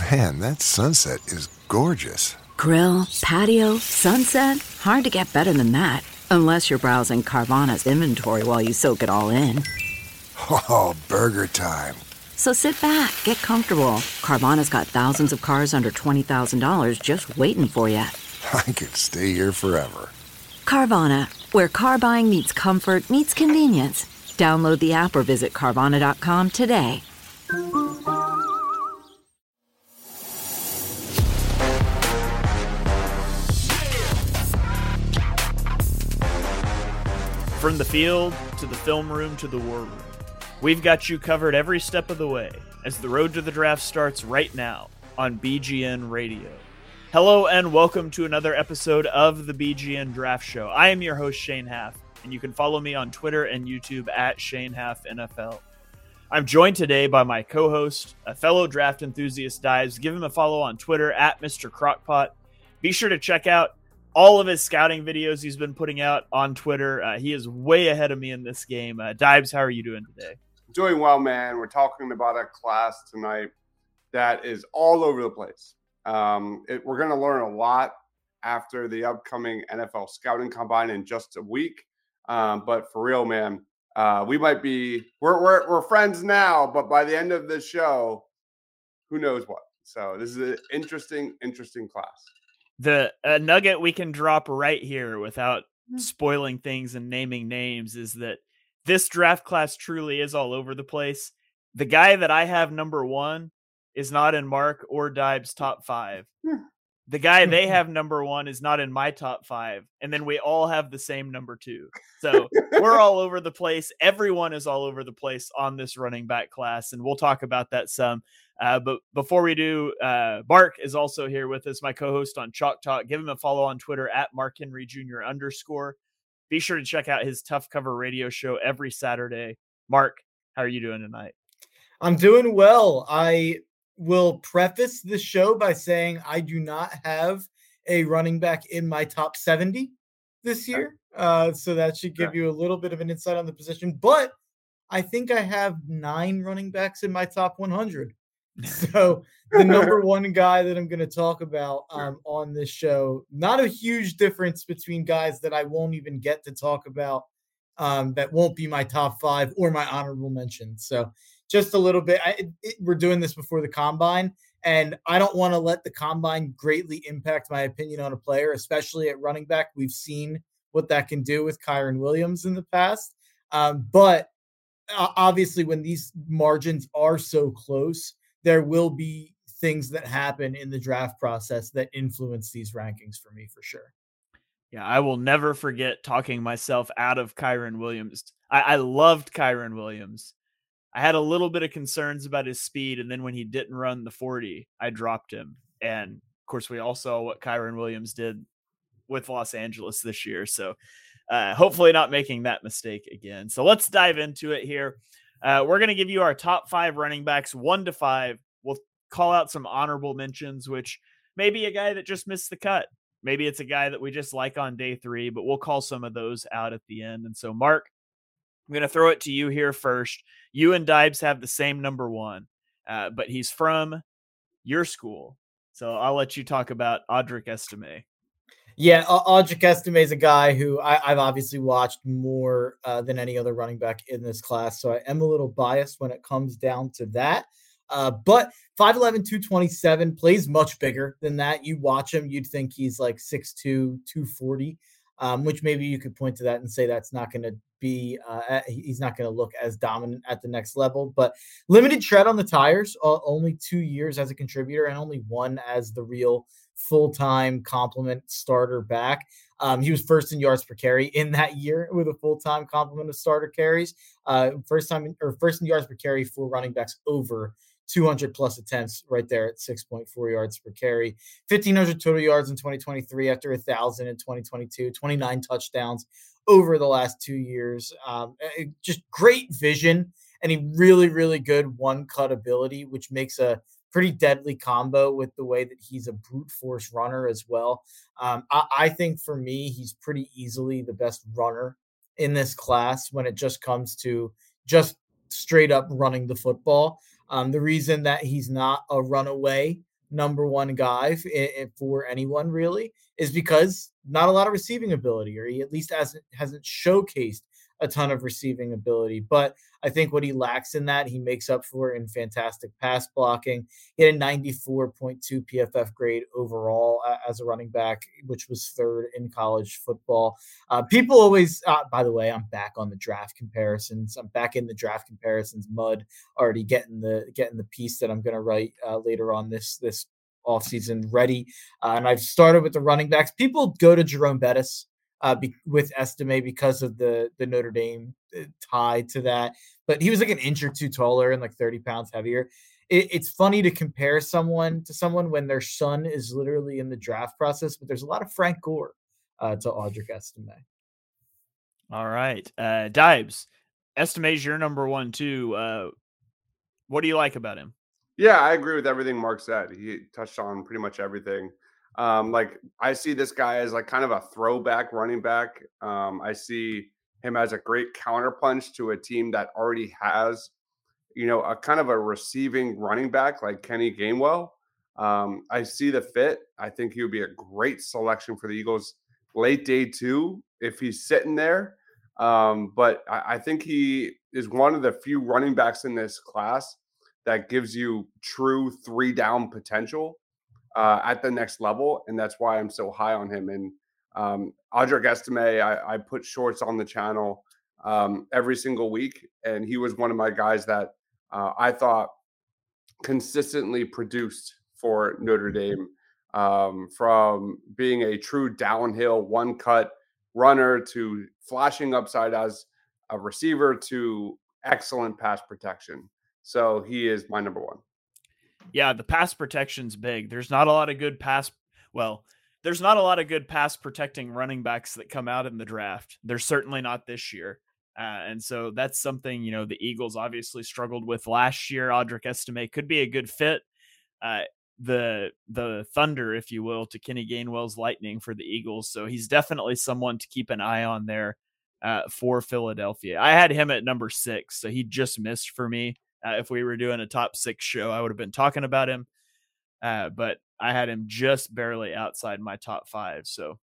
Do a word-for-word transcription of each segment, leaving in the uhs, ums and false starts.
Man, that sunset is gorgeous. Grill, patio, sunset. Hard to get better than that. Unless you're browsing Carvana's inventory while you soak it all in. Oh, burger time. So sit back, get comfortable. Carvana's got thousands of cars under twenty thousand dollars just waiting for you. I could stay here forever. Carvana, where car buying meets comfort meets convenience. Download the app or visit Carvana dot com today. From the field, to the film room, to the war room, we've got you covered every step of the way as the road to the draft starts right now on B G N Radio. Hello and welcome to another episode of the B G N Draft Show. I am your host, Shane Haff, and you can follow me on Twitter and YouTube at Shane Haff N F L. I'm joined today by my co-host, a fellow draft enthusiast, Dives. Give him a follow on Twitter at Mister Crockpot. Be sure to check out all of his scouting videos he's been putting out on Twitter. Uh, he is way ahead of me in this game. Uh, Dibes, how are you doing today? Doing well, man. We're talking about a class tonight that is all over the place. Um, it, we're going to learn a lot after the upcoming N F L Scouting Combine in just a week. Um, but for real, man, uh, we might be we're, we're we're friends now, but by the end of this show, who knows what? So this is an interesting, interesting class. The a nugget we can drop right here without spoiling things and naming names is that this draft class truly is all over the place. The guy that I have number one is not in Mark or Dibe's top five. The guy they have number one is not in my top five. And then we all have the same number two. So we're all over the place. Everyone is all over the place on this running back class. And we'll talk about that some. Uh, but before we do, uh, Mark is also here with us, my co-host on Chalk Talk. Give him a follow on Twitter at Mark Henry Junior underscore. Be sure to check out his Tough Cover radio show every Saturday. Mark, how are you doing tonight? I'm doing well. I will preface the show by saying I do not have a running back in my top seventy this year. Uh, so that should give you a little bit of an insight on the position. But I think I have nine running backs in my top one hundred. So the number one guy that I'm going to talk about um, on this show, not a huge difference between guys that I won't even get to talk about um, that won't be my top five or my honorable mention. So just a little bit. I, it, we're doing this before the combine, and I don't want to let the combine greatly impact my opinion on a player, especially at running back. We've seen what that can do with Kyren Williams in the past. Um, but uh, obviously when these margins are so close, there will be things that happen in the draft process that influence these rankings for me for sure. Yeah, I will never forget talking myself out of Kyren Williams. I, I loved Kyren Williams. I had a little bit of concerns about his speed, and then when he didn't run the forty, I dropped him. And of course, we all saw what Kyren Williams did with Los Angeles this year. So uh, hopefully not making that mistake again. So let's dive into it here. Uh, we're going to give you our top five running backs, one to five. We'll call out some honorable mentions, which may be a guy that just missed the cut. Maybe it's a guy that we just like on day three, but we'll call some of those out at the end. And so, Mark, I'm going to throw it to you here first. You and Dibes have the same number one, uh, but he's from your school. So I'll let you talk about Audric Estime. Yeah, Audric Estime is a guy who I, I've obviously watched more uh, than any other running back in this class, so I am a little biased when it comes down to that. Uh, but five eleven, two twenty-seven, plays much bigger than that. You watch him, you'd think he's like six two, two forty, um, which maybe you could point to that and say that's not going to be uh, – he's not going to look as dominant at the next level. But limited tread on the tires, uh, only two years as a contributor and only one as the real – full-time complement starter back. Um, he was first in yards per carry in that year with a full-time complement of starter carries. Uh, first time in, or first in yards per carry for running backs over two hundred plus attempts right there at six point four yards per carry. fifteen hundred total yards in twenty twenty-three after one thousand in twenty twenty-two. twenty-nine touchdowns over the last two years. Um, just great vision and a really, really good one-cut ability, which makes a pretty deadly combo with the way that he's a brute force runner as well. Um, I, I think for me, he's pretty easily the best runner in this class when it just comes to just straight up running the football. Um, the reason that he's not a runaway number one guy f- i- i- for anyone really is because not a lot of receiving ability, or he at least hasn't hasn't showcased a ton of receiving ability. But I think what he lacks in that, he makes up for in fantastic pass blocking. He had a ninety-four point two P F F grade overall uh, as a running back, which was third in college football. Uh, people always, uh, by the way, I'm back on the draft comparisons. I'm back in the draft comparisons mud, already getting the getting the piece that I'm going to write uh, later on this this offseason ready. Uh, and I've started with the running backs. People go to Jerome Bettis uh, be, with Estime because of the the Notre Dame uh, tie to that. But he was like an inch or two taller and like thirty pounds heavier. It, it's funny to compare someone to someone when their son is literally in the draft process, but there's a lot of Frank Gore uh, to Audric Estime. All right. Uh, Dibes, Estime's your number one, too. Uh, what do you like about him? Yeah, I agree with everything Mark said. He touched on pretty much everything. Um, like I see this guy as like kind of a throwback running back. Um, I see him as a great counterpunch to a team that already has, you know, a kind of a receiving running back like Kenny Gainwell. Um, I see the fit. I think he would be a great selection for the Eagles late day two if he's sitting there. Um, but I, I think he is one of the few running backs in this class that gives you true three down potential uh, at the next level. And that's why I'm so high on him. And um, Audric Estime, I, I put shorts on the channel um, every single week. And he was one of my guys that uh, I thought consistently produced for Notre Dame, um, from being a true downhill one cut runner to flashing upside as a receiver to excellent pass protection. So he is my number one. Yeah, the pass protection's big. There's not a lot of good pass. Well, there's not a lot of good pass protecting running backs that come out in the draft. There's certainly not this year. Uh, and so that's something, you know, the Eagles obviously struggled with last year. Audric Estime could be a good fit. Uh, the the thunder, if you will, to Kenny Gainwell's lightning for the Eagles. So he's definitely someone to keep an eye on there uh, for Philadelphia. I had him at number six, so he just missed for me. Uh, if we were doing a top six show, I would have been talking about him. Uh, but I had him just barely outside my top five. So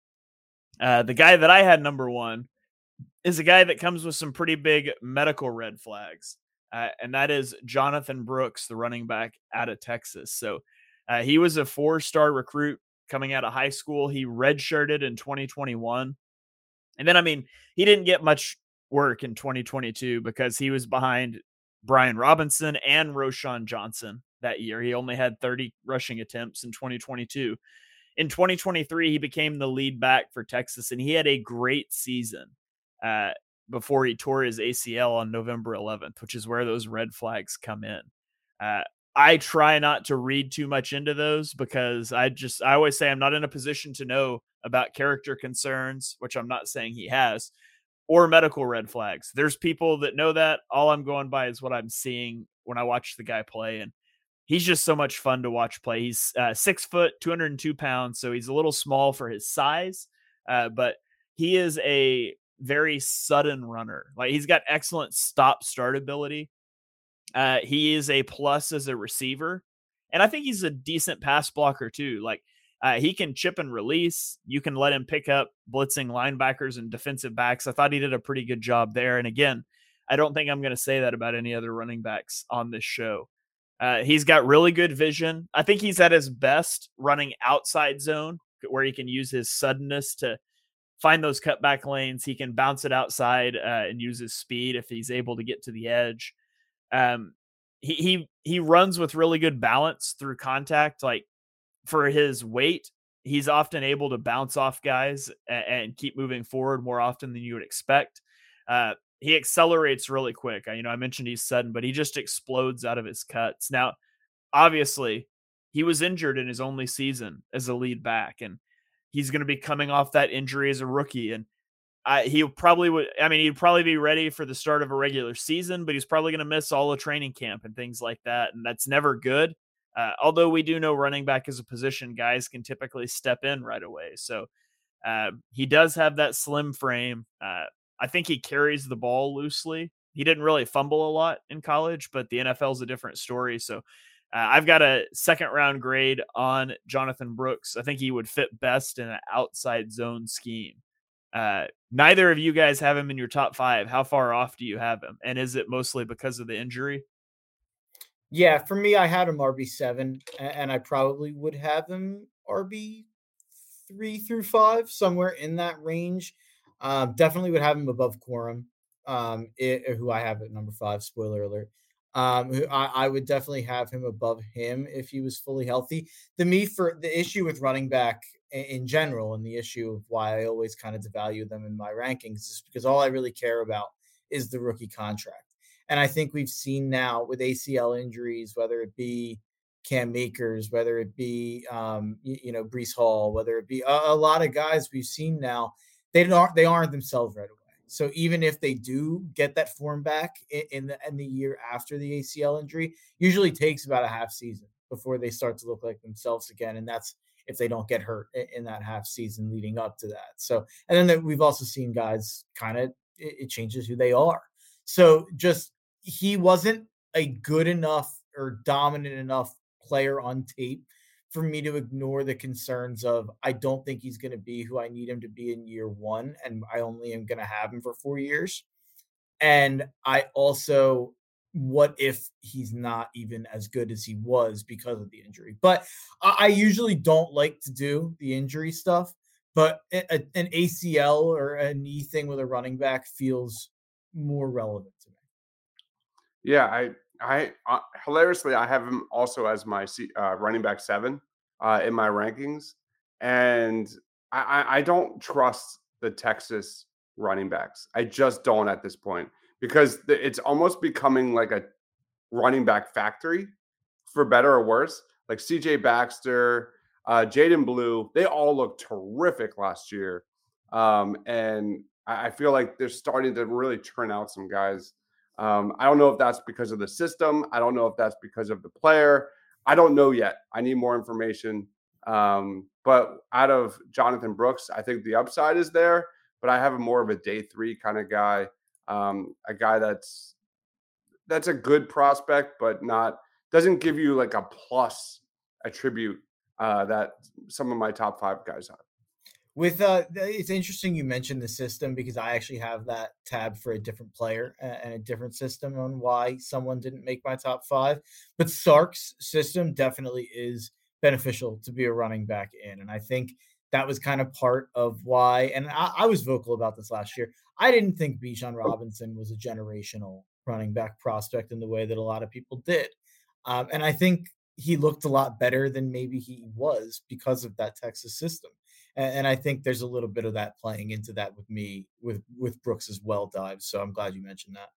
uh, the guy that I had number one is a guy that comes with some pretty big medical red flags. Uh, and that is Jonathan Brooks, the running back out of Texas. So uh, he was a four-star recruit coming out of high school. He redshirted in twenty twenty-one. And then, I mean, he didn't get much work in twenty twenty-two because he was behind Brian Robinson and Roschon Johnson that year. He only had thirty rushing attempts in twenty twenty-two. In twenty twenty-three, he became the lead back for Texas, and he had a great season uh, before he tore his A C L on November eleventh, which is where those red flags come in. Uh, I try not to read too much into those because I just, I always say I'm not in a position to know about character concerns, which I'm not saying he has, or medical red flags. There's people that know that. All I'm going by is what I'm seeing when I watch the guy play. And he's just so much fun to watch play. He's uh, six foot, two hundred two pounds. So he's a little small for his size, uh, but he is a very sudden runner. Like he's got excellent stop start ability. Uh, he is a plus as a receiver. And I think he's a decent pass blocker too. Like uh, he can chip and release. You can let him pick up blitzing linebackers and defensive backs. I thought he did a pretty good job there. And again, I don't think I'm going to say that about any other running backs on this show. Uh, he's got really good vision. I think he's at his best running outside zone where he can use his suddenness to find those cutback lanes. He can bounce it outside uh, and use his speed if he's able to get to the edge. Um, he, he, he runs with really good balance through contact. Like for his weight, he's often able to bounce off guys and, and keep moving forward more often than you would expect. Uh, he accelerates really quick. I, you know, I mentioned he's sudden, but he just explodes out of his cuts. Now, obviously, he was injured in his only season as a lead back, and he's going to be coming off that injury as a rookie. And I, he probably would, I mean, he'd probably be ready for the start of a regular season, but he's probably going to miss all the training camp and things like that. And that's never good. Uh, although we do know running back as a position, guys can typically step in right away. So uh, he does have that slim frame. Uh, I think he carries the ball loosely. He didn't really fumble a lot in college, but the N F L is a different story. So Uh, I've got a second round grade on Jonathan Brooks. I think he would fit best in an outside zone scheme. Uh, neither of you guys have him in your top five. How far off do you have him? And is it mostly because of the injury? Yeah, for me, I had him R B seven, and I probably would have him R B three through five, somewhere in that range. Um, definitely would have him above Quorum, um, it, who I have at number five. Spoiler alert. Um, who I, I would definitely have him above him if he was fully healthy. The me for the issue with running back in, in general, and the issue of why I always kind of devalue them in my rankings, is because all I really care about is the rookie contract. And I think we've seen now with A C L injuries, whether it be Cam Akers, whether it be um, you, you know Breece Hall, whether it be a, a lot of guys we've seen now, they don't they aren't themselves right away. So even if they do get that form back in, in the in the year after the A C L injury, usually takes about a half season before they start to look like themselves again, and that's if they don't get hurt in, in that half season leading up to that. So and then the, we've also seen guys kind of it, it changes who they are. So just he wasn't a good enough or dominant enough player on tape for me to ignore the concerns of I don't think he's going to be who I need him to be in year one, and I only am going to have him for four years. And I also, what if he's not even as good as he was because of the injury? But I, I usually don't like to do the injury stuff, but a, a, an A C L or a knee thing with a running back feels more relevant to me. Yeah, I, I, uh, hilariously, I have him also as my uh, running back seven uh, in my rankings, and I, I, I don't trust the Texas running backs. I just don't at this point because it's almost becoming like a running back factory, for better or worse. Like C J Baxter, uh, Jaden Blue, they all look terrific last year, um, and I, I feel like they're starting to really turn out some guys. Um, I don't know if that's because of the system. I don't know if that's because of the player. I don't know yet. I need more information. Um, but out of Jonathan Brooks, I think the upside is there, but I have a more of a day three kind of guy, um, a guy that's that's a good prospect, but not doesn't give you like a plus attribute uh, that some of my top five guys have. With uh, it's interesting you mentioned the system because I actually have that tab for a different player and a different system on why someone didn't make my top five. But Sark's system definitely is beneficial to be a running back in, and I think that was kind of part of why. And I, I was vocal about this last year. I didn't think Bijan Robinson was a generational running back prospect in the way that a lot of people did, um, and I think he looked a lot better than maybe he was because of that Texas system. And I think there's a little bit of that playing into that with me, with with Brooks as well, Dives. So I'm glad you mentioned that.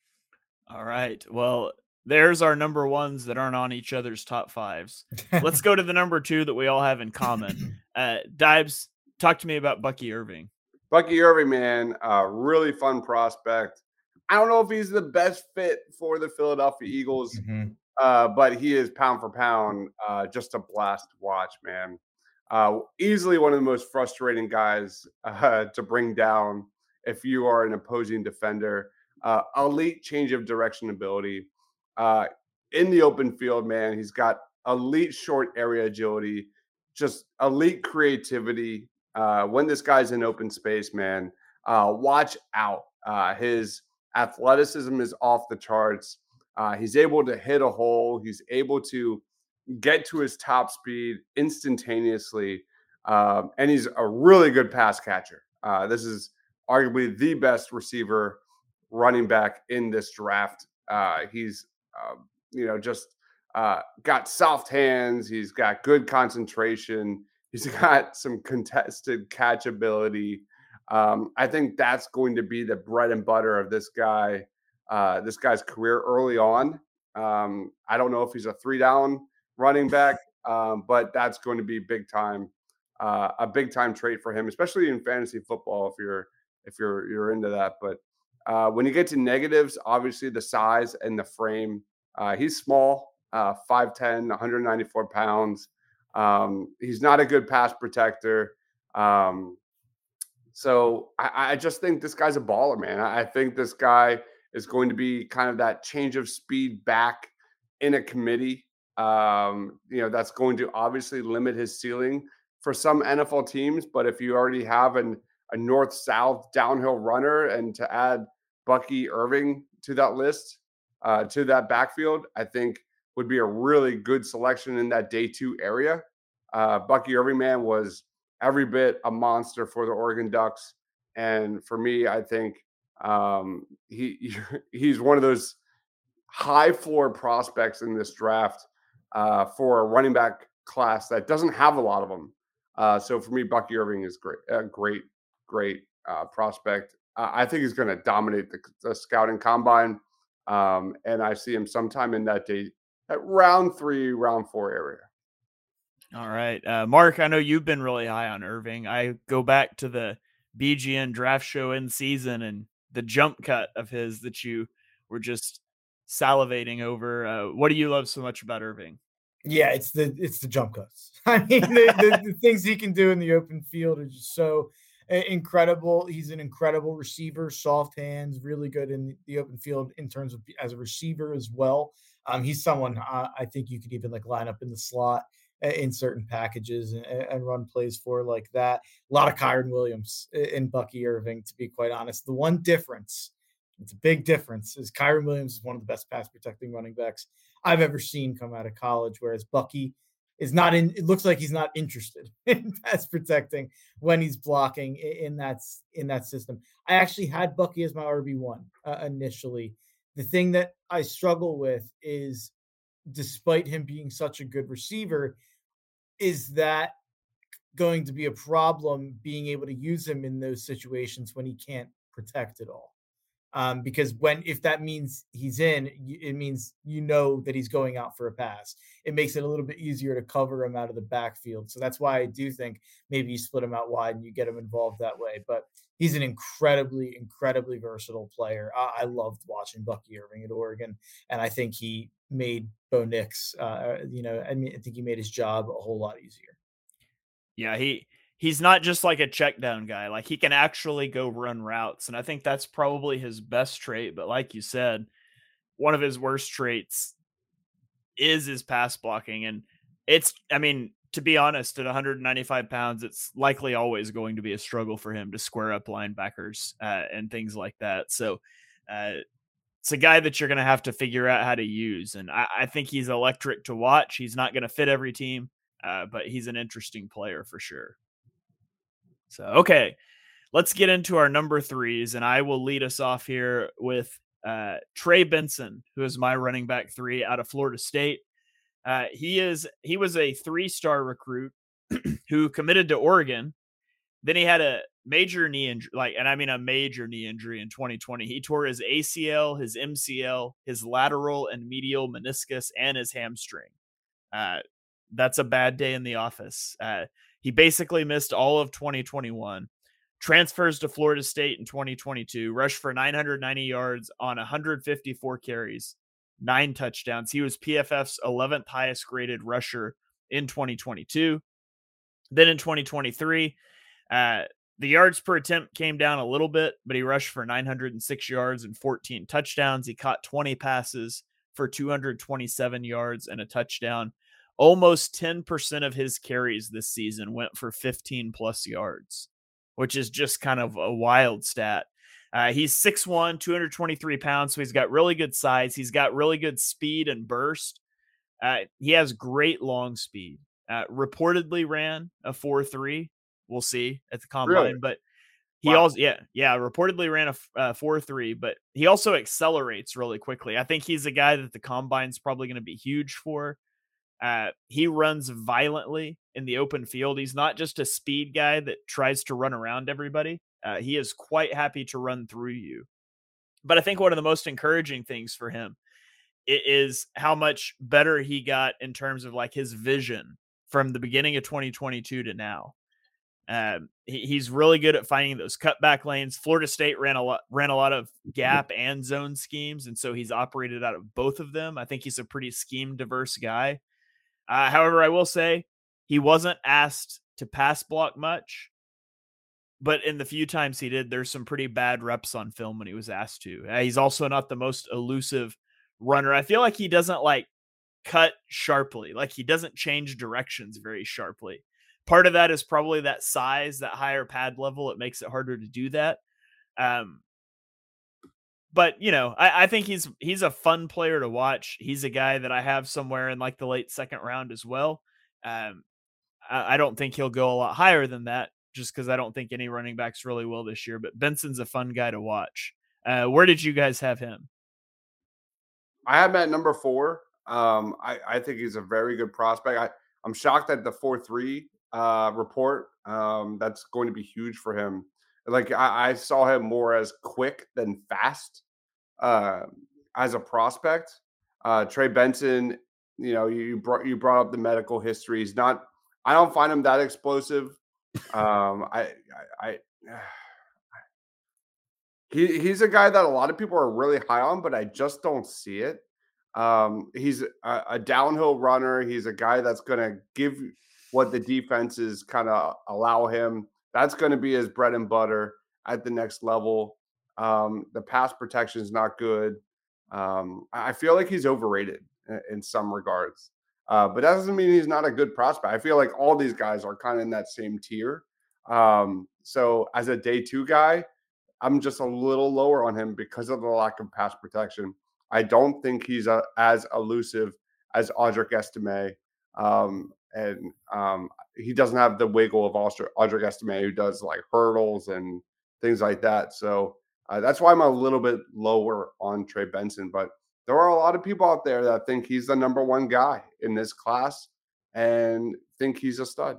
All right. Well, there's our number ones that aren't on each other's top fives. Let's go to the number two that we all have in common. Uh, Dives, talk to me about Bucky Irving. Bucky Irving, man, uh, really fun prospect. I don't know if he's the best fit for the Philadelphia Eagles, mm-hmm. uh, but he is pound for pound uh, just a blast to watch, man. Uh, easily one of the most frustrating guys uh, to bring down if you are an opposing defender. Uh, elite change of direction ability. Uh, in the open field, man, he's got elite short area agility, just elite creativity. Uh, when this guy's in open space, man, uh, watch out. Uh, his athleticism is off the charts. Uh, he's able to hit a hole. He's able to get to his top speed instantaneously. Um, and he's a really good pass catcher. Uh, this is arguably the best receiver running back in this draft. Uh, he's, uh, you know, just uh, got soft hands. He's got good concentration. He's got some contested catch ability. Um, I think that's going to be the bread and butter of this guy, uh, this guy's career early on. Um, I don't know if he's a three down running back, um, but that's going to be big time, uh, a big time trait for him, especially in fantasy football if you're if you're you're into that. But uh, when you get to negatives, obviously the size and the frame, uh, he's small, uh, five ten, one ninety-four pounds. Um, he's not a good pass protector. Um, so I, I just think this guy's a baller, man. I, I think this guy is going to be kind of that change of speed back in a committee. Um, you know, that's going to obviously limit his ceiling for some N F L teams. But if you already have an, a north-south downhill runner, and to add Bucky Irving to that list, uh, to that backfield, I think would be a really good selection in that day two area. Uh, Bucky Irving, man, was every bit a monster for the Oregon Ducks. And for me, I think um, he he's one of those high floor prospects in this draft uh, for a running back class that doesn't have a lot of them. Uh, so for me, Bucky Irving is great, a great, great uh, prospect. Uh, I think he's going to dominate the, the scouting combine, um, and I see him sometime in that day at round three, round four area. All right, uh, Mark, I know you've been really high on Irving. I go back to the B G N draft show in season and the jump cut of his that you were just salivating over. Uh, what do you love so much about Irving? Yeah, it's the it's the jump cuts. I mean, the, the, the things he can do in the open field are just so incredible. He's an incredible receiver, soft hands, really good in the open field in terms of as a receiver as well. Um, he's someone uh, I think you could even like line up in the slot in certain packages and, and run plays for like that. A lot of Kyren Williams and Bucky Irving, to be quite honest. The one difference, it's a big difference, is Kyren Williams is one of the best pass protecting running backs I've ever seen come out of college, whereas Bucky is not in, it looks like he's not interested in pass protecting when he's blocking in that, in that system. I actually had Bucky as my R B one uh, initially. The thing that I struggle with is, despite him being such a good receiver, is that going to be a problem being able to use him in those situations when he can't protect at all? Um, because when, if that means he's in, it means, you know, that he's going out for a pass. It makes it a little bit easier to cover him out of the backfield. So that's why I do think maybe you split him out wide and you get him involved that way. But he's an incredibly, incredibly versatile player. I, I loved watching Bucky Irving at Oregon, and I think he made Bo Nix, uh, you know, I mean, I think he made his job a whole lot easier. Yeah, he he's not just like a check down guy. Like, he can actually go run routes, and I think that's probably his best trait. But like you said, one of his worst traits is his pass blocking. And it's, I mean, to be honest, at one hundred ninety-five pounds, it's likely always going to be a struggle for him to square up linebackers uh, and things like that. So uh, it's a guy that you're going to have to figure out how to use. And I, I think he's electric to watch. He's not going to fit every team, uh, but he's an interesting player for sure. So, okay, let's get into our number threes, and I will lead us off here with uh, Trey Benson, who is my running back three out of Florida State. Uh, he is he was a three-star recruit who committed to Oregon. Then he had a major knee injury, like, and I mean a major knee injury in twenty twenty. He tore his A C L, his M C L, his lateral and medial meniscus, and his hamstring. Uh, that's a bad day in the office. Uh, he basically missed all of twenty twenty-one. Transfers to Florida State in twenty twenty-two, rushed for nine hundred ninety yards on one hundred fifty-four carries, nine touchdowns. He was P F F's eleventh highest graded rusher in twenty twenty-two. Then in twenty twenty-three, uh, the yards per attempt came down a little bit, but he rushed for nine hundred six yards and fourteen touchdowns. He caught twenty passes for two hundred twenty-seven yards and a touchdown. Almost ten percent of his carries this season went for fifteen plus yards, which is just kind of a wild stat. Uh, he's six one, two hundred twenty-three pounds, so he's got really good size. He's got really good speed and burst. Uh, he has great long speed. Uh, reportedly ran a four three. We'll see at the combine, Really? but he Wow. also, yeah, yeah, reportedly ran a uh, four three, but he also accelerates really quickly. I think he's a guy that the combine's probably going to be huge for. Uh, he runs violently in the open field. He's not just a speed guy that tries to run around everybody. Uh, he is quite happy to run through you. But I think one of the most encouraging things for him is how much better he got in terms of like his vision from the beginning of twenty twenty-two to now. Um, he, he's really good at finding those cutback lanes. Florida State ran a lot, ran a lot of gap and zone schemes, and so he's operated out of both of them. I think he's a pretty scheme diverse guy. Uh, however, I will say he wasn't asked to pass block much, but in the few times he did, there's some pretty bad reps on film when he was asked to. Uh, he's also not the most elusive runner. I feel like he doesn't like cut sharply. Like he doesn't change directions very sharply. Part of that is probably that size, that higher pad level. It makes it harder to do that. Um, but you know, I, I think he's he's a fun player to watch. He's a guy that I have somewhere in like the late second round as well. Um, I, I don't think he'll go a lot higher than that, just because I don't think any running backs really will this year. But Benson's a fun guy to watch. Uh, where did you guys have him? I have him at number four. Um, I, I think he's a very good prospect. I, I'm shocked at the four three uh, report. Um, that's going to be huge for him. Like I, I saw him more as quick than fast uh, as a prospect. Uh, Trey Benson, you know, you brought you brought up the medical history. He's not. I don't find him that explosive. Um, I, I, I he he's a guy that a lot of people are really high on, but I just don't see it. Um, he's a, a downhill runner. He's a guy that's going to give what the defenses kind of allow him. That's going to be his bread and butter at the next level. Um, the pass protection is not good. Um, I feel like he's overrated in, in some regards, uh, but that doesn't mean he's not a good prospect. I feel like all these guys are kind of in that same tier. Um, so as a day two guy, I'm just a little lower on him because of the lack of pass protection. I don't think he's a, as elusive as Audric Estime. Um, and um, he doesn't have the wiggle of Audric Estime, who does like hurdles and things like that. So uh, that's why I'm a little bit lower on Trey Benson. But there are a lot of people out there that think he's the number one guy in this class and think he's a stud.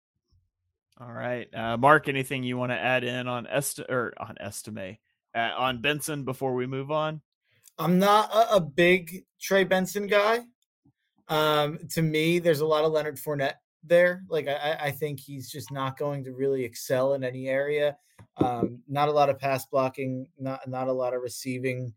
All right. Uh, Mark, anything you want to add in on Est or on Estime, uh, on Benson before we move on? I'm not a, a big Trey Benson guy. Um, to me, there's a lot of Leonard Fournette there. Like, I, I think he's just not going to really excel in any area. Um, not a lot of pass blocking, not not a lot of receiving.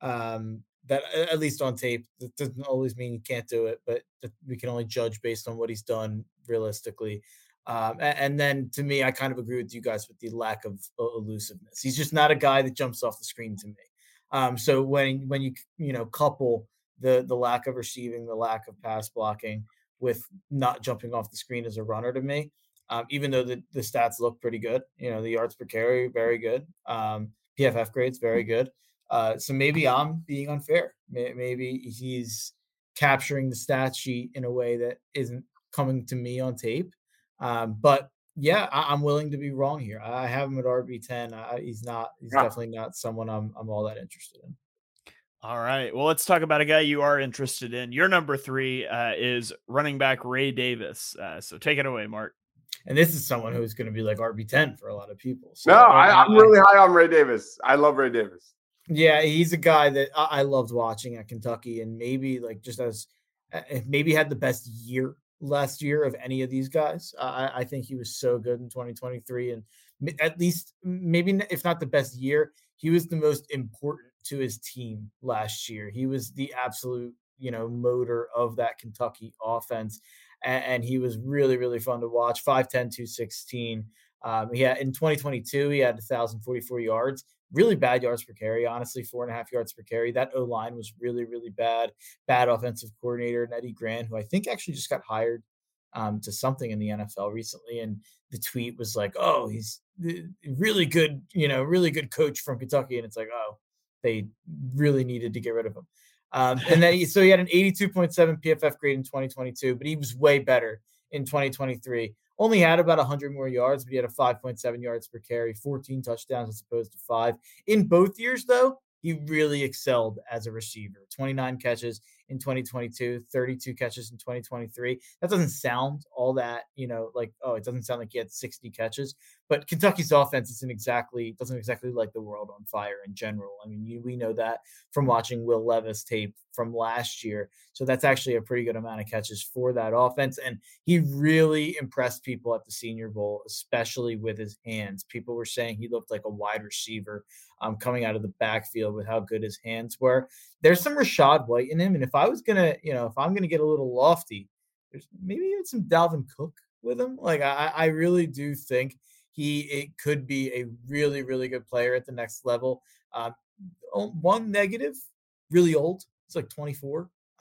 Um, that at least on tape, that doesn't always mean you can't do it, but we can only judge based on what he's done realistically. Um, and, and then to me, I kind of agree with you guys with the lack of uh, elusiveness. He's just not a guy that jumps off the screen to me. Um, so when when you you know couple the the lack of receiving, the lack of pass blocking with not jumping off the screen as a runner to me, um, even though the, the stats look pretty good, you know, the yards per carry, very good. Um, P F F grades, very good. Uh, so maybe I'm being unfair. Maybe he's capturing the stat sheet in a way that isn't coming to me on tape. Um, but yeah, I, I'm willing to be wrong here. I have him at R B ten. I, he's not, he's yeah. definitely not someone I'm, I'm all that interested in. All right. Well, let's talk about a guy you are interested in. Your number three uh, is running back Ray Davis. Uh, so take it away, Mark. And this is someone who's going to be like R B ten for a lot of people. So no, I, I'm really high on Ray Davis. I love Ray Davis. Yeah, he's a guy that I, I loved watching at Kentucky, and maybe like just as maybe had the best year last year of any of these guys. Uh, I, I think he was so good in twenty twenty-three, and at least maybe if not the best year, he was the most important to his team last year. He was the absolute, you know, motor of that Kentucky offense. And, and he was really, really fun to watch. five ten, two sixteen. Um, he had, in twenty twenty-two, he had one thousand forty-four yards. Really bad yards per carry, honestly, four and a half yards per carry. That O-line was really, really bad. Bad offensive coordinator, Eddie Gran, who I think actually just got hired um, to something in the N F L recently. And the tweet was like, oh, he's really good, you know, really good coach from Kentucky. And it's like, oh, they really needed to get rid of him. Um, and then he, so he had an eighty-two point seven P F F grade in twenty twenty-two, but he was way better in twenty twenty-three. Only had about one hundred more yards, but he had a five point seven yards per carry, fourteen touchdowns as opposed to five. In both years, though, he really excelled as a receiver. twenty-nine catches in twenty twenty-two, thirty-two catches in twenty twenty-three. That doesn't sound all that, you know, like, oh, it doesn't sound like he had sixty catches. But Kentucky's offense isn't exactly, doesn't exactly light the world on fire in general. I mean, you, we know that from watching Will Levis tape from last year. So that's actually a pretty good amount of catches for that offense. And he really impressed people at the Senior Bowl, especially with his hands. People were saying he looked like a wide receiver um, coming out of the backfield with how good his hands were. There's some Rachaad White in him. And if I was going to, you know, if I'm going to get a little lofty, there's maybe even some Dalvin Cook with him. Like, I, I really do think he it could be a really, really good player at the next level. Uh, one negative, really old. He's like twenty-four.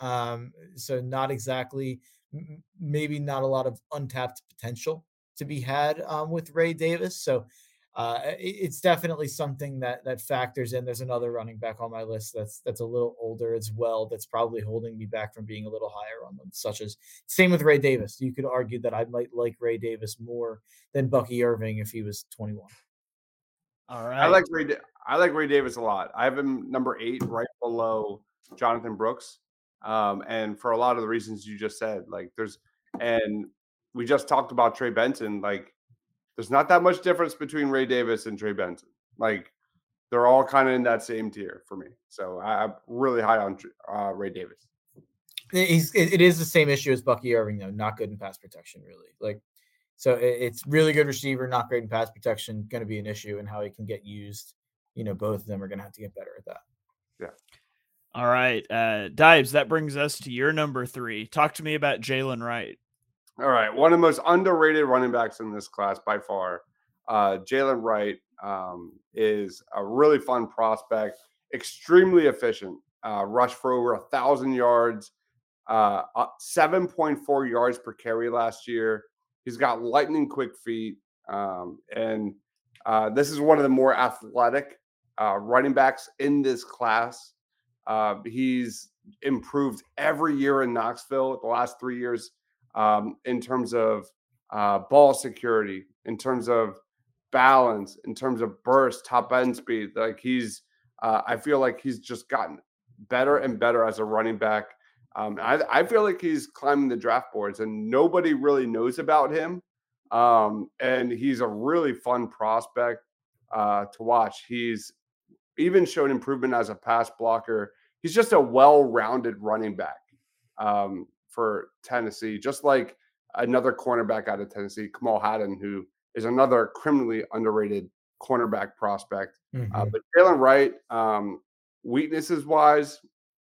Um, so not exactly, m- maybe not a lot of untapped potential to be had um, with Ray Davis. So uh, it- it's definitely something that that factors in. There's another running back on my list that's that's a little older as well. That's probably holding me back from being a little higher on them. Such as same with Ray Davis. You could argue that I might like Ray Davis more than Bucky Irving if he was twenty-one. All I right. like Ray. Da- I like Ray Davis a lot. I have him number eight, right below Jonathan Brooks, um, and for a lot of the reasons you just said. Like there's, and we just talked about Trey Benson. Like there's not that much difference between Ray Davis and Trey Benson. Like they're all kind of in that same tier for me. So I, I'm really high on uh, Ray Davis. He's it, it is the same issue as Bucky Irving though, not good in pass protection really. Like so it, it's really good receiver, not great in pass protection, going to be an issue in how he can get used. You know, both of them are going to have to get better at that. Yeah. All right. Uh, Dives, that brings us to your number three. Talk to me about Jalen Wright. All right. One of the most underrated running backs in this class by far. Uh, Jalen Wright um, is a really fun prospect, extremely efficient, uh, rushed for over a thousand yards, uh, uh, seven point four yards per carry last year. He's got lightning quick feet. Um, and uh, this is one of the more athletic uh, running backs in this class. Uh, he's improved every year in Knoxville the last three years um, in terms of uh, ball security, in terms of balance, in terms of burst, top end speed. Like he's, uh, I feel like he's just gotten better and better as a running back. Um, I, I feel like he's climbing the draft boards and nobody really knows about him. Um, and he's a really fun prospect uh, to watch. He's even showed improvement as a pass blocker. He's just a well-rounded running back um, for Tennessee, just like another cornerback out of Tennessee, Kamal Haddon, who is another criminally underrated cornerback prospect. Mm-hmm. Uh, but Jalen Wright, um, weaknesses-wise,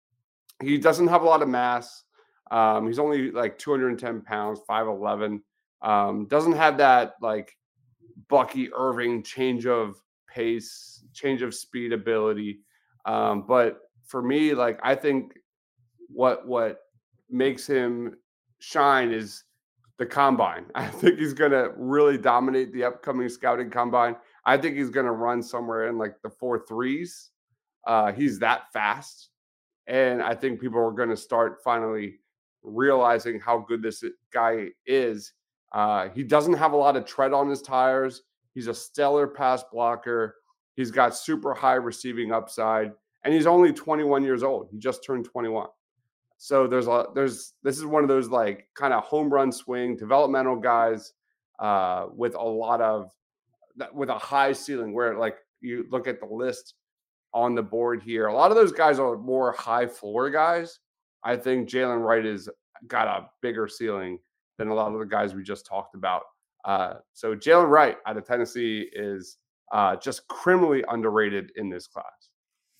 he doesn't have a lot of mass. Um, he's only like two hundred ten pounds, five eleven. Um, doesn't have that like Bucky Irving change of pace, change of speed ability. Um, but for me, like I think what what makes him shine is the combine. I think he's gonna really dominate the upcoming scouting combine. I think he's gonna run somewhere in like the four threes. Uh, he's that fast. And I think people are going to start finally realizing how good this guy is. Uh, he doesn't have a lot of tread on his tires. He's a stellar pass blocker. He's got super high receiving upside, and he's only twenty-one years old. He just turned twenty-one. So there's a there's this is one of those like kind of home run swing developmental guys uh, with a lot of with a high ceiling. Where like you look at the list on the board here. A lot of those guys are more high floor guys. I think Jalen Wright has got a bigger ceiling than a lot of the guys we just talked about. Uh, so Jalen Wright out of Tennessee is uh, just criminally underrated in this class.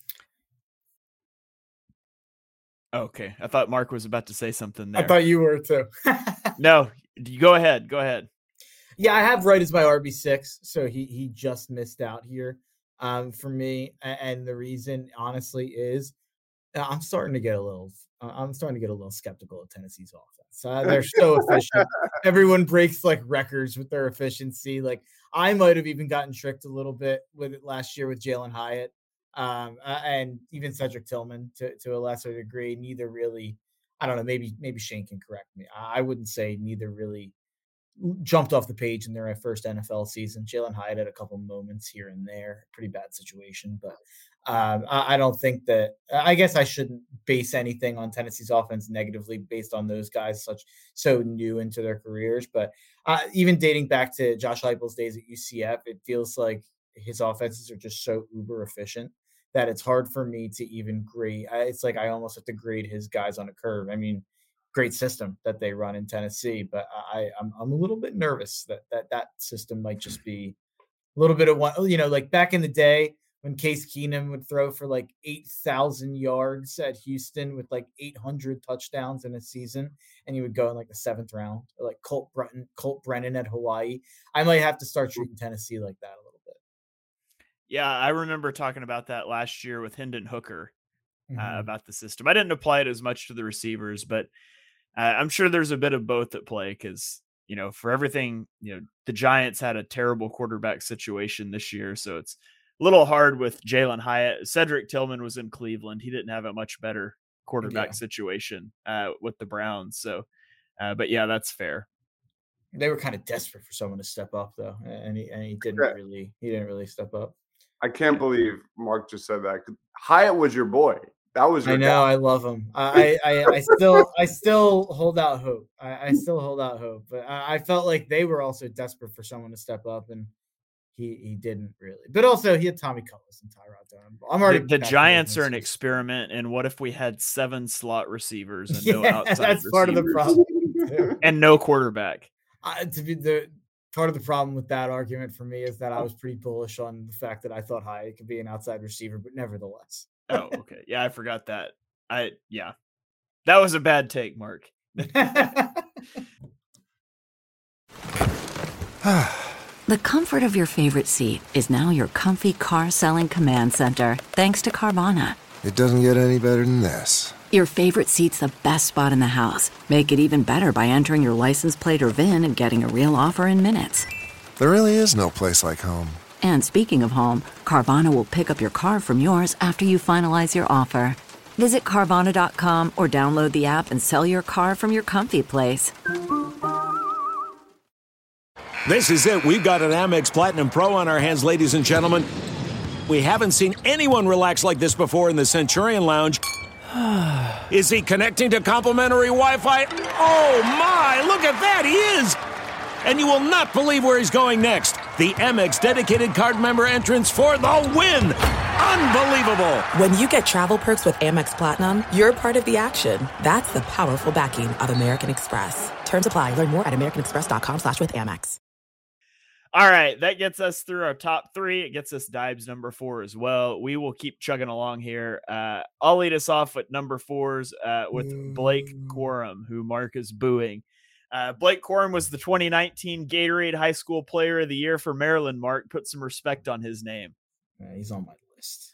Okay. I thought Mark was about to say something there. I thought you were too. No, you go ahead. Go ahead. Yeah, I have Wright as my R B six, so he he just missed out here. Um, for me, and the reason, honestly, is I'm starting to get a little, I'm starting to get a little skeptical of Tennessee's offense. Uh, they're so efficient. Everyone breaks like records with their efficiency. Like I might have even gotten tricked a little bit with it last year with Jalen Hyatt, um, uh, and even Cedric Tillman to to a lesser degree. Neither really, I don't know. Maybe maybe Shane can correct me. I, I wouldn't say neither really jumped off the page in their first N F L season. Jalen Hyatt had a couple moments here and there, pretty bad situation, but um, I, I don't think that. I guess I shouldn't base anything on Tennessee's offense negatively based on those guys such so new into their careers. But uh, even dating back to Josh Heupel's days at U C F, it feels like his offenses are just so uber efficient that it's hard for me to even grade. It's like I almost have to grade his guys on a curve. I mean, great system that they run in Tennessee, but I, I'm I'm a little bit nervous that that that system might just be a little bit of one. You know, like back in the day when Case Keenum would throw for like eight thousand yards at Houston with like eight hundred touchdowns in a season, and he would go in like the seventh round, or like Colt Brennan, Colt Brennan at Hawaii. I might have to start treating Tennessee like that a little bit. Yeah, I remember talking about that last year with Hendon Hooker. uh, Mhm. about the system. I didn't apply it as much to the receivers, but uh, I'm sure there's a bit of both at play because, you know, for everything, you know, the Giants had a terrible quarterback situation this year. So it's a little hard with Jalen Hyatt. Cedric Tillman was in Cleveland. He didn't have a much better quarterback Yeah. situation uh, with the Browns. So, uh, but yeah, that's fair. They were kind of desperate for someone to step up, though, and he and he didn't Yeah. really he didn't really step up. I can't believe Mark just said that. Hyatt was your boy. That was your I know, guy. I love him. I I, I still I still hold out hope. I, I still hold out hope, but I, I felt like they were also desperate for someone to step up, and he he didn't really. But also, he had Tommy Cullis and Tyrod Taylor. I'm already The, the back to Giants are an excuses. experiment. And what if we had seven slot receivers and Yeah, no outside that's part of the receivers problem. too. and no quarterback? I, to be the part of the problem with that argument for me is that I was pretty bullish on the fact that I thought Hyatt could be an outside receiver, but nevertheless. Oh, okay. Yeah, I forgot that. I yeah. That was a bad take, Mark. The comfort of your favorite seat is now your comfy car selling command center, thanks to Carvana. It doesn't get any better than this. Your favorite seat's the best spot in the house. Make it even better by entering your license plate or V I N and getting a real offer in minutes. There really is no place like home. And speaking of home, Carvana will pick up your car from yours after you finalize your offer. Visit Carvana dot com or download the app and sell your car from your comfy place. This is it. We've got an Amex Platinum Pro on our hands, ladies and gentlemen. We haven't seen anyone relax like this before in the Centurion Lounge. Is he connecting to complimentary Wi-Fi? Oh, my. Look at that. He is. And you will not believe where he's going next. The Amex dedicated card member entrance for the win. Unbelievable. When you get travel perks with Amex Platinum, you're part of the action. That's the powerful backing of American Express. Terms apply. Learn more at americanexpress.com slash with Amex. All right, that gets us through our top three. It gets us Dibes number four as well. We will keep chugging along here. Uh, I'll lead us off with number fours uh, with Blake Corum, who Mark is booing. Uh, Blake Corum was the twenty nineteen Gatorade High School Player of the Year for Maryland. Mark, put some respect on his name. Yeah, he's on my list.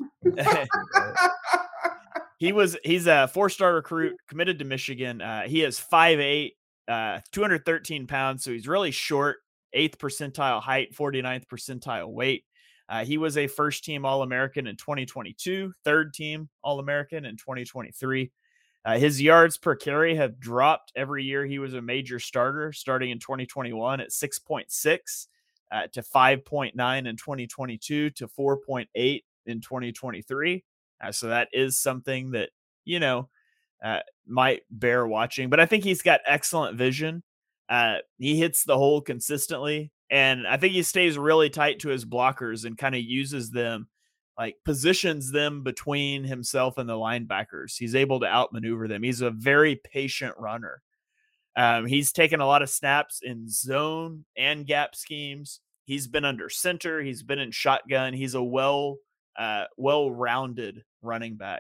he was he's a four-star recruit committed to Michigan. Uh, he is five eight, uh, two hundred thirteen pounds, so he's really short. eighth percentile height, forty-ninth percentile weight. Uh, he was a first-team All-American in twenty twenty-two, third-team All-American in twenty twenty-three. Uh, his yards per carry have dropped every year he was a major starter, starting in twenty twenty-one at six point six uh, to five point nine in twenty twenty-two to four point eight in twenty twenty-three. Uh, so that is something that, you know, uh, might bear watching. But I think he's got excellent vision. Uh, he hits the hole consistently, and I think he stays really tight to his blockers and kind of uses them, like positions them between himself and the linebackers. He's able to outmaneuver them. He's a very patient runner. Um, he's taken a lot of snaps in zone and gap schemes. He's been under center. He's been in shotgun. He's a well, uh, well-rounded running back.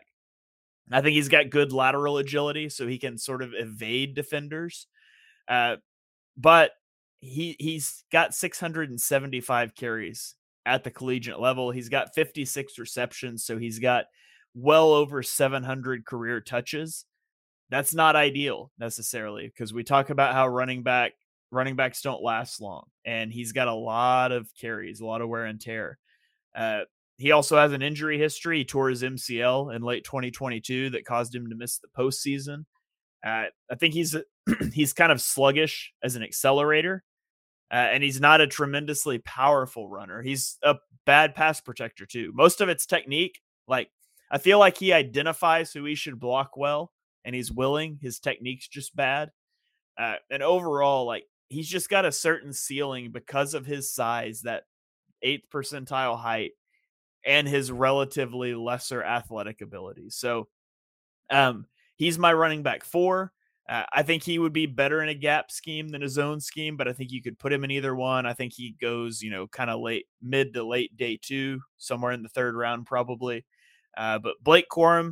I think he's got good lateral agility, so he can sort of evade defenders. Uh, But he he's got six hundred seventy-five carries at the collegiate level. He's got fifty-six receptions, so he's got well over seven hundred career touches. That's not ideal necessarily because we talk about how running back running backs don't last long, and he's got a lot of carries, a lot of wear and tear. Uh, he also has an injury history. He tore his M C L in late twenty twenty-two that caused him to miss the postseason. Uh, I think he's he's kind of sluggish as an accelerator, uh, and he's not a tremendously powerful runner. He's a bad pass protector too. Most of it's technique. Like I feel like he identifies who he should block well, and he's willing. His technique's just bad. Uh, and overall, like he's just got a certain ceiling because of his size, that eighth percentile height, and his relatively lesser athletic abilities. So, um. He's my running back four. Uh, I think he would be better in a gap scheme than a zone scheme, but I think you could put him in either one. I think he goes, you know, kind of late, mid to late day two, somewhere in the third round probably. Uh, but Blake Corum,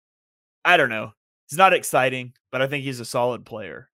I don't know. He's not exciting, but I think he's a solid player.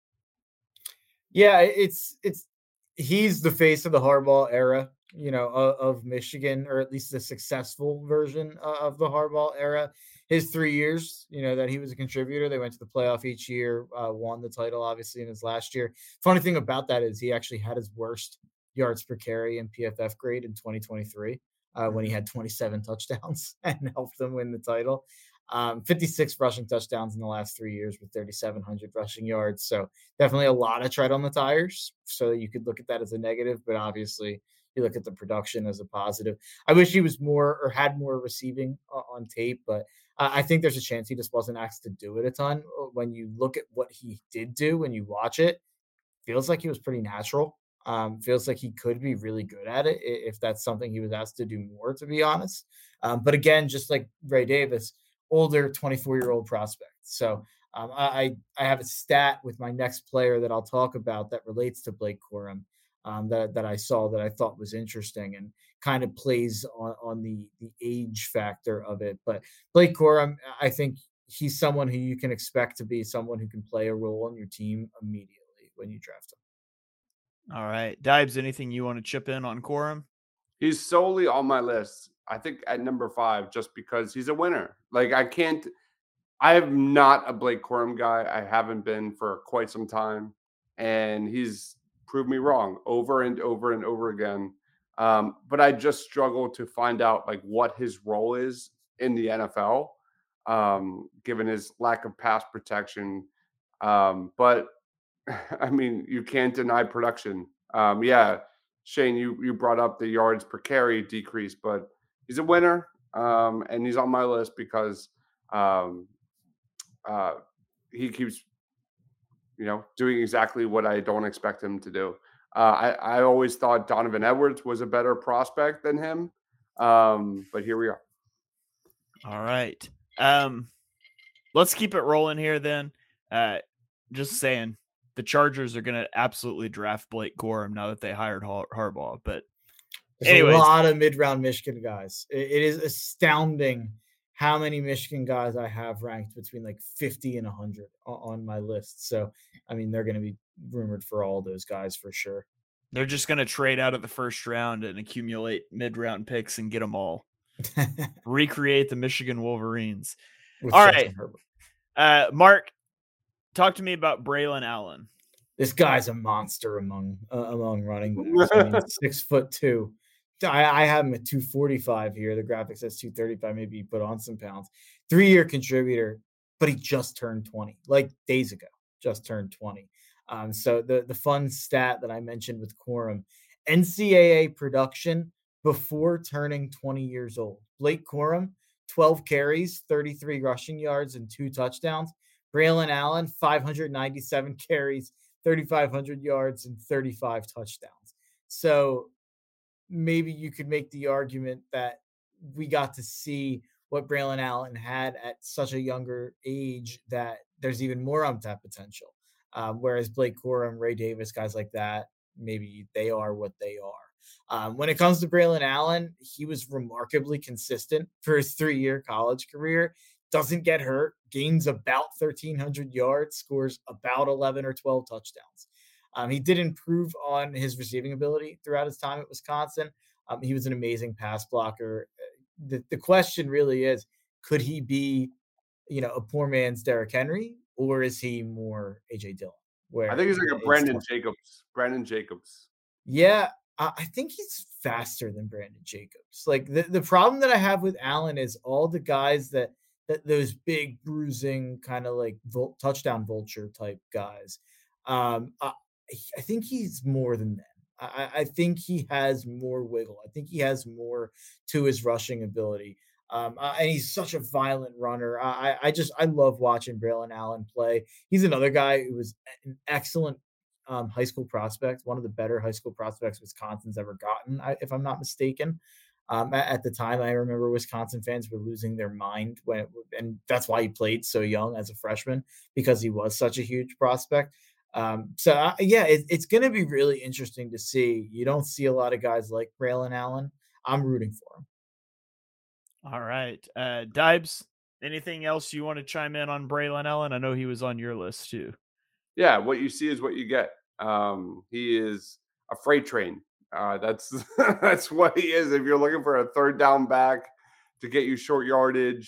Yeah, it's it's he's the face of the Harbaugh era, you know, of, of Michigan, or at least the successful version of the Harbaugh era. his three years, you know, that he was a contributor, they went to the playoff each year, uh, won the title, obviously, in his last year. Funny thing about that is he actually had his worst yards per carry and P F F grade in twenty twenty-three uh, when he had twenty-seven touchdowns and helped them win the title. Um, fifty-six rushing touchdowns in the last three years with thirty-seven hundred rushing yards. So definitely a lot of tread on the tires. So you could look at that as a negative, but obviously you look at the production as a positive. I wish he was more or had more receiving on tape, but I think there's a chance he just wasn't asked to do it a ton. When you look at what he did do, when you watch it, feels like he was pretty natural. Um, feels like he could be really good at it if that's something he was asked to do more, to be honest. Um, but again, just like Ray Davis, older twenty-four-year-old prospect. So um, I I have a stat with my next player that I'll talk about that relates to Blake Corum um, that that I saw that I thought was interesting and kind of plays on, on the the age factor of it. But Blake Corum, I think he's someone who you can expect to be someone who can play a role on your team immediately when you draft him. All right. Dibes, anything you want to chip in on Corum? He's solely on my list, I think, at number five, just because he's a winner. Like, I can't – I am not a Blake Corum guy. I haven't been for quite some time. And he's proved me wrong over and over and over again. Um, but I just struggle to find out, like, what his role is in the N F L, um, given his lack of pass protection. Um, but – I mean, you can't deny production. Um, yeah, Shane, you you brought up the yards per carry decrease, but he's a winner, um, and he's on my list because um, uh, he keeps, you know, doing exactly what I don't expect him to do. Uh, I, I always thought Donovan Edwards was a better prospect than him, um, but here we are. All right. Um, let's keep it rolling here then. Uh, just saying. The Chargers are going to absolutely draft Blake Corum now that they hired Har- Harbaugh. But there's anyways. a lot of mid-round Michigan guys. It, it is astounding how many Michigan guys I have ranked between like fifty and one hundred on, on my list. So, I mean, they're going to be rumored for all those guys for sure. They're just going to trade out of the first round and accumulate mid-round picks and get them all. Recreate the Michigan Wolverines. With all right. Uh, Mark, talk to me about Braylon Allen. This guy's a monster among uh, among running backs. I mean, six foot two. I, I have him at two forty-five here. The graphic says two thirty-five. Maybe he put on some pounds. Three-year contributor, but he just turned twenty, like days ago. Just turned twenty. Um, so the the fun stat that I mentioned with Corum, N C double A production before turning twenty years old. Blake Corum, twelve carries, thirty-three rushing yards, and two touchdowns. Braylon Allen, five hundred ninety-seven carries, thirty-five hundred yards, and thirty-five touchdowns. So maybe you could make the argument that we got to see what Braylon Allen had at such a younger age that there's even more untapped potential. Um, whereas Blake Corum, Ray Davis, guys like that, maybe they are what they are. Um, when it comes to Braylon Allen, he was remarkably consistent for his three-year college career. Doesn't get hurt, gains about thirteen hundred yards, scores about eleven or twelve touchdowns. Um, he did improve on his receiving ability throughout his time at Wisconsin. Um, he was an amazing pass blocker. The, the question really is, could he be, you know, a poor man's Derrick Henry, or is he more A J Dillon? Where I think he's like a Brandon Jacobs. Brandon Jacobs. Yeah, I think he's faster than Brandon Jacobs. Like the, the problem that I have with Allen is all the guys that that those big bruising kind of like vul- touchdown vulture type guys. Um, I, I think he's more than them. I, I think he has more wiggle. I think he has more to his rushing ability. Um, uh, and he's such a violent runner. I, I just, I love watching Braylon Allen play. He's another guy who was an excellent um, high school prospect, one of the better high school prospects Wisconsin's ever gotten, I, if I'm not mistaken. Um, at, at the time, I remember Wisconsin fans were losing their mind when, it, and that's why he played so young as a freshman, because he was such a huge prospect. Um, so uh, yeah, it, it's going to be really interesting to see. You don't see a lot of guys like Braylon Allen. I'm rooting for him. All right. Uh, Dibes, anything else you want to chime in on Braylon Allen? I know he was on your list too. Yeah, what you see is what you get. Um, he is a freight train. Uh, that's that's what he is. If you're looking for a third down back to get you short yardage,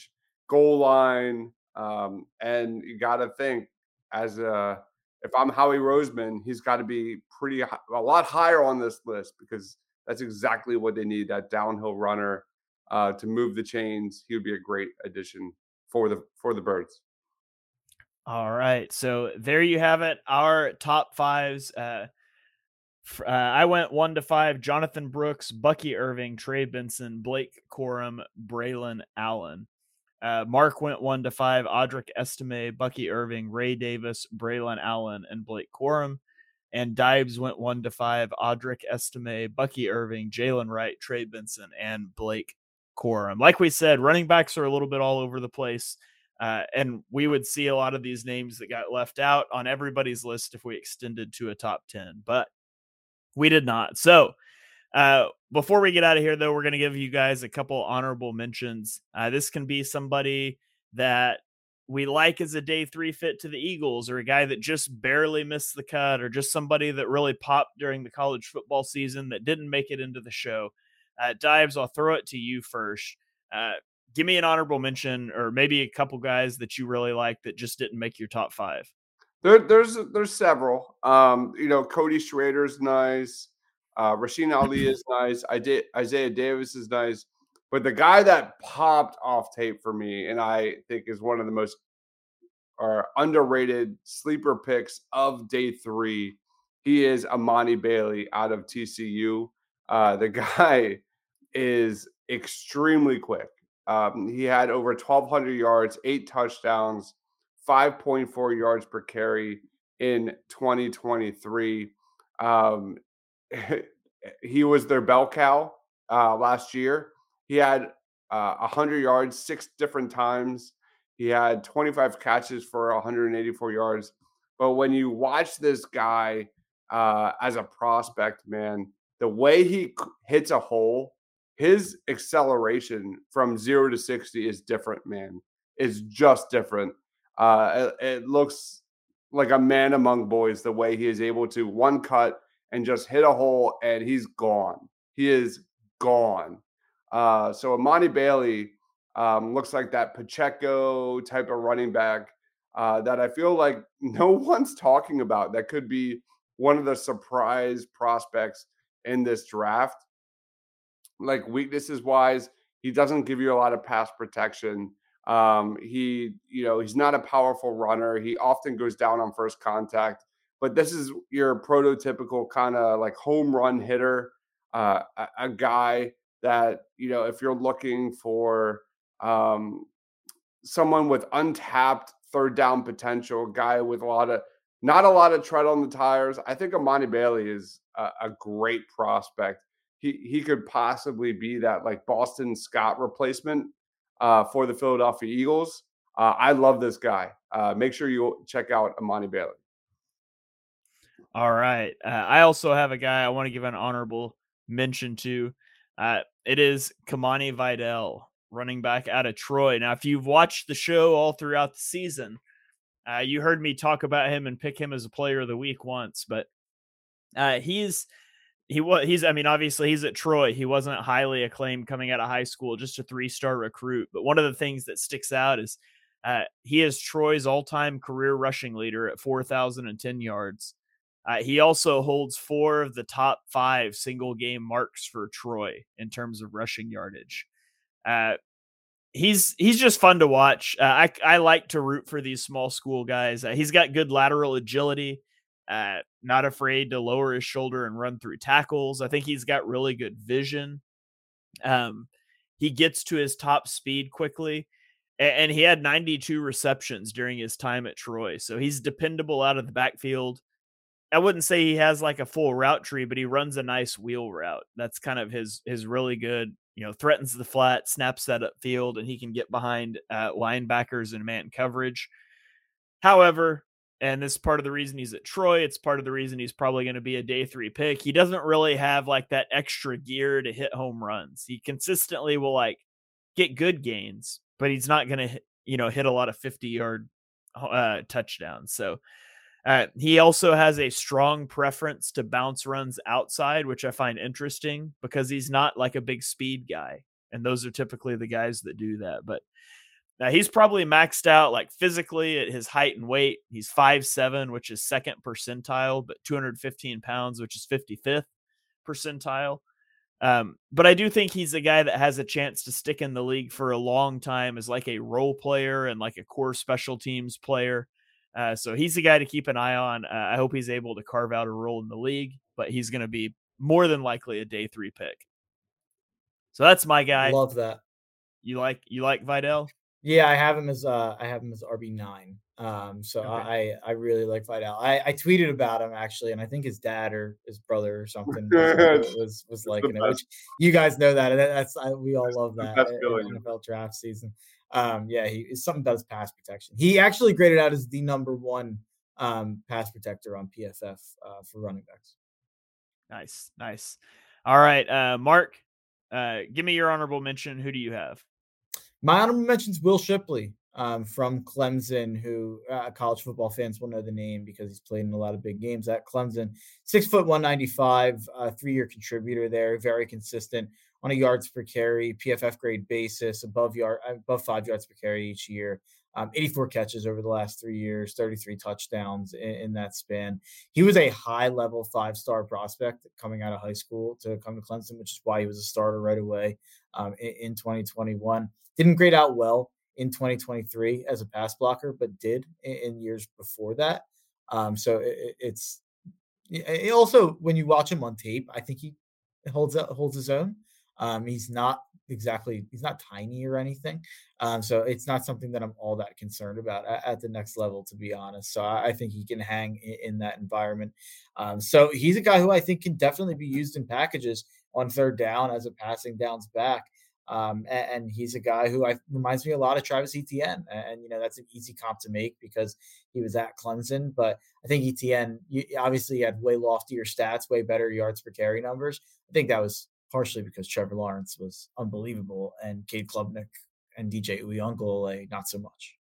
goal line. Um, and you got to think, as a, if I'm Howie Roseman, he's got to be pretty a lot higher on this list, because that's exactly what they need, that downhill runner uh, to move the chains. He would be a great addition for the for the Birds. All right, so there you have it. Our top fives. Uh, uh, I went one to five: Jonathan Brooks, Bucky Irving, Trey Benson, Blake Corum, Braylon Allen. Uh, Mark went one to five: Audric Estime, Bucky Irving, Ray Davis, Braylon Allen, and Blake Corum. And Dibes went one to five: Audric Estime, Bucky Irving, Jalen Wright, Trey Benson, and Blake Corum. Like we said, running backs are a little bit all over the place. Uh, and we would see a lot of these names that got left out on everybody's list if we extended to a top ten, but we did not. So uh, before we get out of here, though, we're going to give you guys a couple honorable mentions. Uh, this can be somebody that we like as a day three fit to the Eagles, or a guy that just barely missed the cut, or just somebody that really popped during the college football season that didn't make it into the show. Uh, Dives, I'll throw it to you first. Uh, give me an honorable mention, or maybe a couple guys that you really like that just didn't make your top five. There, there's there's several. Um, you know, Cody Schrader's nice. Uh, Rasheen Ali is nice. I did Isaiah Davis is nice. But the guy that popped off tape for me, and I think is one of the most or underrated sleeper picks of day three, he is Amani Bailey out of T C U. Uh, the guy is extremely quick. Um, he had over twelve hundred yards, eight touchdowns, five point four yards per carry in twenty twenty-three. Um, he was their bell cow uh, last year. He had uh, one hundred yards six different times. He had twenty-five catches for one hundred eighty-four yards. But when you watch this guy uh, as a prospect, man, the way he hits a hole, his acceleration from zero to sixty is different, man. It's just different. Uh, it, it looks like a man among boys, the way he is able to one cut and just hit a hole, and he's gone. He is gone. Uh, so Amani Bailey um, looks like that Pacheco type of running back uh, that I feel like no one's talking about. That could be one of the surprise prospects in this draft. Like weaknesses wise, he doesn't give you a lot of pass protection. Um, he, you know, he's not a powerful runner. He often goes down on first contact, but this is your prototypical kind of like home run hitter, uh, a, a guy that, you know, if you're looking for um, someone with untapped third down potential, a guy with a lot of, not a lot of tread on the tires, I think Amani Bailey is a, a great prospect. He, he could possibly be that like Boston Scott replacement uh, for the Philadelphia Eagles. Uh, I love this guy. Uh, make sure you check out Amani Bailey. All right. Uh, I also have a guy I want to give an honorable mention to. Uh, it is Kamani Vidal, running back out of Troy. Now, if you've watched the show all throughout the season, uh, you heard me talk about him and pick him as a player of the week once, but uh, he's He was, he's, I mean, obviously he's at Troy. He wasn't highly acclaimed coming out of high school, just a three-star recruit. But one of the things that sticks out is uh, he is Troy's all-time career rushing leader at four thousand ten yards. Uh, he also holds four of the top five single-game marks for Troy in terms of rushing yardage. Uh, he's he's just fun to watch. Uh, I, I like to root for these small school guys. Uh, he's got good lateral agility. Uh, not afraid to lower his shoulder and run through tackles. I think he's got really good vision. Um, he gets to his top speed quickly, and, and he had ninety-two receptions during his time at Troy. So he's dependable out of the backfield. I wouldn't say he has like a full route tree, but he runs a nice wheel route. That's kind of his, his really good, you know, threatens the flat, snaps that upfield, and he can get behind uh, linebackers and man coverage. However, and this is part of the reason he's at Troy, it's part of the reason he's probably going to be a day three pick, he doesn't really have like that extra gear to hit home runs. He consistently will like get good gains, but he's not going to, you know, hit a lot of fifty yard uh, touchdowns. So uh, he also has a strong preference to bounce runs outside, which I find interesting because he's not like a big speed guy. And those are typically the guys that do that. But Now he's probably maxed out like physically at his height and weight. He's five seven, which is second percentile, but two hundred fifteen pounds, which is fifty-fifth percentile. Um, but I do think he's a guy that has a chance to stick in the league for a long time as like a role player and like a core special teams player. Uh, so he's a guy to keep an eye on. Uh, I hope he's able to carve out a role in the league, but he's going to be more than likely a day three pick. So that's my guy. Love that. You like, you like Vidal? Yeah, I have him as uh, I have him as R B nine. Um, so Okay. I I really like Vidal. I, I tweeted about him actually, and I think his dad or his brother or something was was, was liking it. Which you guys know that, and that's I, we all love that in N F L draft season. Um, yeah, he it's something about his pass protection. He actually graded out as the number one um, pass protector on P F F uh, for running backs. Nice, nice. All right, uh, Mark, uh, give me your honorable mention. Who do you have? My honorable mentions Will Shipley um, from Clemson, who uh, college football fans will know the name because he's played in a lot of big games at Clemson. Six foot one ninety-five, uh, three-year contributor there, very consistent on a yards per carry, P F F grade basis, above yard, above five yards per carry each year. Um, eighty-four catches over the last three years, thirty-three touchdowns in, in that span. He was a high-level five-star prospect coming out of high school to come to Clemson, which is why he was a starter right away um, in, in twenty twenty-one. Didn't grade out well in twenty twenty-three as a pass blocker, but did in, in years before that. Um, so it, it's it also, when you watch him on tape, I think he holds up, holds his own. Um, he's not exactly, he's not tiny or anything. Um, so it's not something that I'm all that concerned about at, at the next level, to be honest. So I, I think he can hang in, in that environment. Um, so he's a guy who I think can definitely be used in packages on third down as a passing downs back. Um, and, and he's a guy who I, reminds me a lot of Travis Etienne. And, and, you know, that's an easy comp to make because he was at Clemson. But I think Etienne, you, obviously, he had way loftier stats, way better yards per carry numbers. I think that was partially because Trevor Lawrence was unbelievable and Cade Klubnik and D J Uyunglele not so much.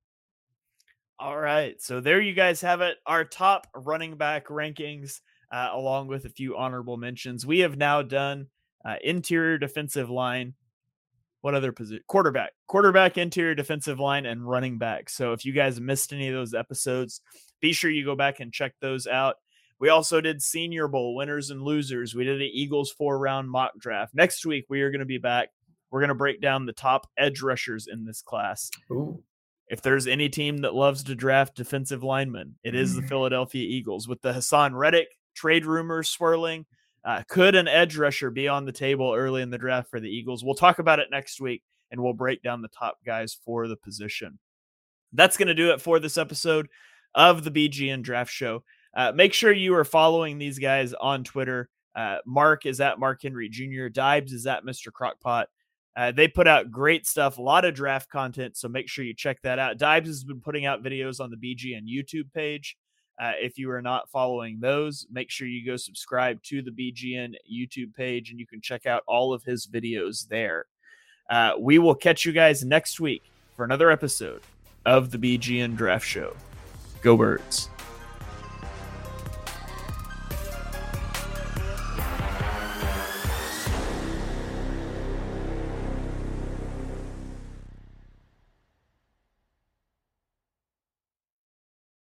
All right. So there you guys have it. Our top running back rankings, uh, along with a few honorable mentions. We have now done uh, interior defensive line. What other position? Quarterback, quarterback, interior defensive line, and running back. So if you guys missed any of those episodes, be sure you go back and check those out. We also did Senior Bowl winners and losers. We did an Eagles four round mock draft. Next week, we are going to be back. We're going to break down the top edge rushers in this class. Ooh. If there's any team that loves to draft defensive linemen, it is the Philadelphia Eagles. With the Hassan Reddick trade rumors swirling, uh, could an edge rusher be on the table early in the draft for the Eagles? We'll talk about it next week, and we'll break down the top guys for the position. That's going to do it for this episode of the B G N Draft Show. Uh, make sure you are following these guys on Twitter. Uh, Mark is at Mark Henry Junior Dibes is at Mister Crockpot. Uh, they put out great stuff, a lot of draft content, so make sure you check that out. Dibes has been putting out videos on the B G N YouTube page. Uh, if you are not following those, make sure you go subscribe to the B G N YouTube page, and you can check out all of his videos there. Uh, we will catch you guys next week for another episode of the B G N Draft Show. Go Birds.